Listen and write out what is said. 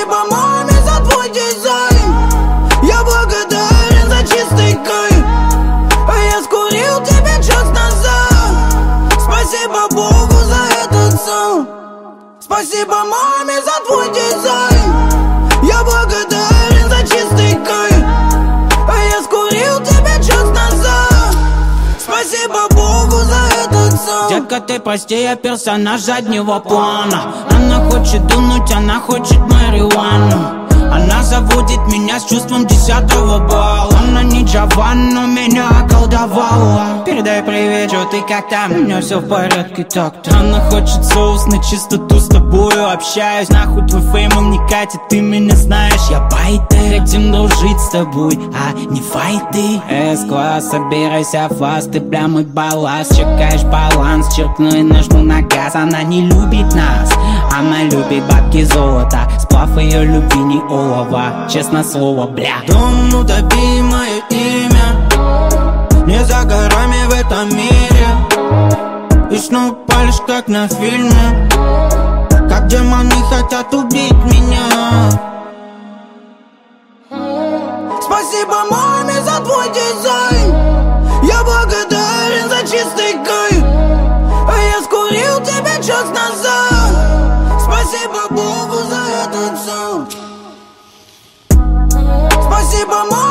Спасибо маме за твой дизайн. Я благодарен за чистый кайф. А я скурил тебя час назад. Спасибо Богу за этот саунд. Спасибо маме за твой дизайн. Я благодарен за чистый кайф. А я скурил тебя час назад. Спасибо Богу за этот саунд. Детка, ты прости, я персонаж заднего плана. Она хочет дунуть, она хочет марихуану. Она заводит меня с чувством 10-го балла. Она не Джован, но меня околдовала. Передай привет, что ты как там? У меня все в порядке так-то. Она хочет соус на чистоту, с тобою общаюсь. Нахуй твой фейм, он не катит, ты меня знаешь. Я байтер, хотим дружить с тобой, а не файты. С-класс, собирайся фаст, ты прям мой балласт. Чекаешь баланс, черкну и нажму на газ. Она не любит нас, она любит бабки золота. Сплав ее любви не олова, честно слово, бля. Дом, утопи мое имя, не за горами в этом мире. И снова палишь, как на фильме, как демоны хотят убить меня. Спасибо маме за твой дизайн. Я благодарен за чистый кайф. А я скурил тебя час назад. Спасибо Богу за этот саунд. Спасибо маме.